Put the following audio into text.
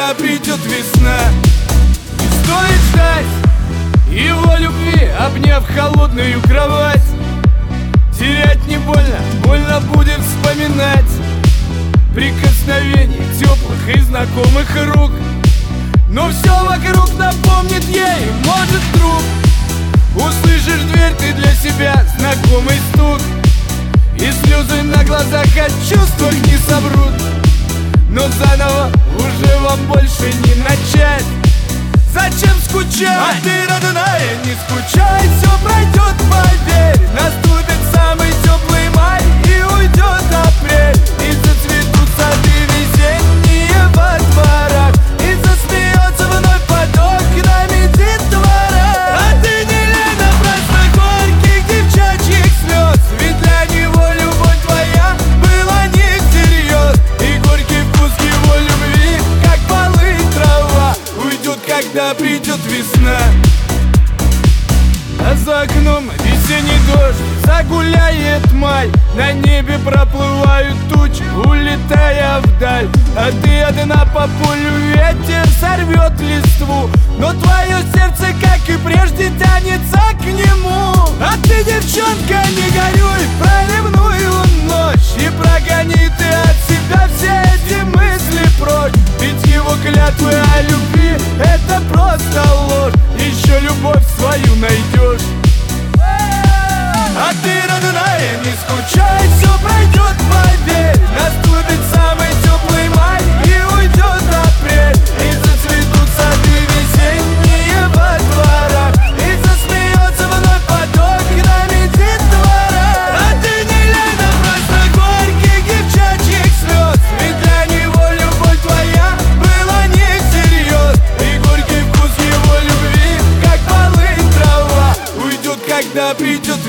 когда придет весна. Не стоит ждать его любви, обняв холодную кровать. Терять не больно, больно будет вспоминать прикосновение теплых и знакомых рук. Но все вокруг напомнит ей, может, вдруг услышишь дверь ты для себя, знакомый стук. И слезы на глазах от чувствах не соврут. Но заново уже вам больше не начать. Зачем скучать? А ты, родная, не скучай, все пройдет, поверь. Наступит самый теплый май и уйдет апрель. И зацветут сады весенние во дворах, и засмеется вновь поток нами детвора. А ты не лей напрасно горьких девчачьих слез, ведь для него любовь твоя была не всерьез. И горький вкус его любви, как полынь трава, уйдет, когда придет весна. А за окном весенний дождь, загуляет май. На небе проплывают тучи, улетая вдаль. А ты одна по полю, ветер сорвет листву, но твое сердце, как и прежде, тянется к нему. А ты, девчонка, не горюй, проливную ночь, и прогони ты от себя все эти мысли прочь. Ведь его клятвы о любви — это просто ложь. Еще любовь свою найдешь. А ты, родная, не скучай, все пройдет, поверь. Наступит самый теплый май и уйдет апрель. И зацветут сады весенние во дворах, и засмеется вновь поток нами детвора. А ты не лей напрасно горьких девчачьих слез, ведь для него любовь твоя была не всерьез. И горький вкус его любви, как полынь трава, уйдет, когда придет